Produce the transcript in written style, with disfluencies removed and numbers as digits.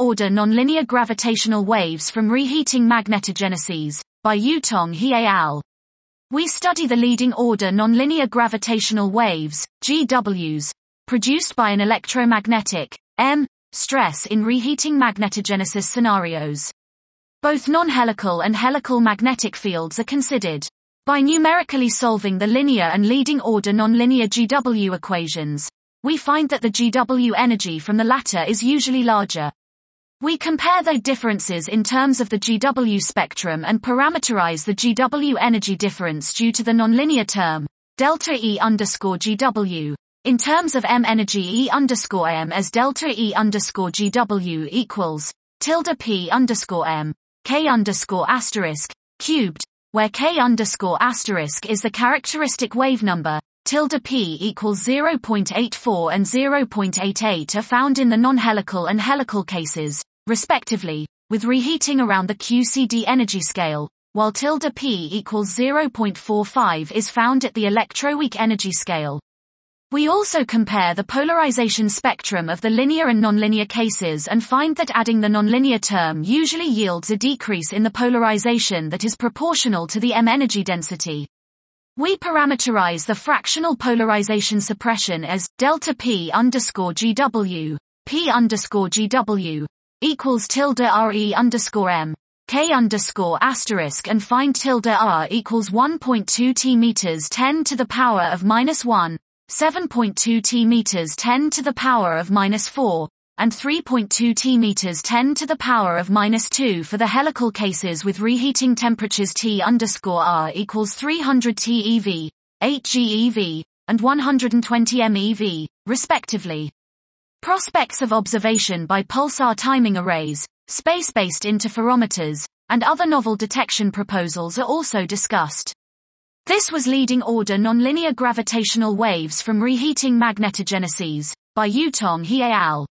order nonlinear gravitational waves from reheating magnetogenesis, by Yutong He et al. We study the leading order nonlinear gravitational waves, GWs, produced by an electromagnetic, M, stress in reheating magnetogenesis scenarios. Both non-helical and helical magnetic fields are considered. By numerically solving the linear and leading order nonlinear GW equations, we find that the GW energy from the latter is usually larger. We compare the differences in terms of the GW spectrum and parameterize the GW energy difference due to the nonlinear term, delta E underscore GW, in terms of M energy E underscore M as delta E underscore GW equals, tilde P underscore M, K underscore asterisk, cubed, where K underscore asterisk is the characteristic wave number, tilde P equals 0.84 and 0.88 are found in the non-helical and helical cases, respectively, with reheating around the QCD energy scale, while tilde P equals 0.45 is found at the electroweak energy scale. We also compare the polarization spectrum of the linear and nonlinear cases and find that adding the nonlinear term usually yields a decrease in the polarization that is proportional to the M energy density. We parameterize the fractional polarization suppression as delta P underscore GW, P underscore GW, equals tilde RE underscore M, K underscore asterisk and find tilde R equals 1.2 T meters 10 to the power of minus 1, 7.2 T meters 10 to the power of minus 4, and 3.2 T meters 10 to the power of minus 2 for the helical cases with reheating temperatures T underscore R equals 300 TeV, 8 GeV, and 120 MeV, respectively. Prospects of observation by pulsar timing arrays, space-based interferometers, and other novel detection proposals are also discussed. This was leading order nonlinear gravitational waves from reheating magnetogenesis, by Yutong He et al.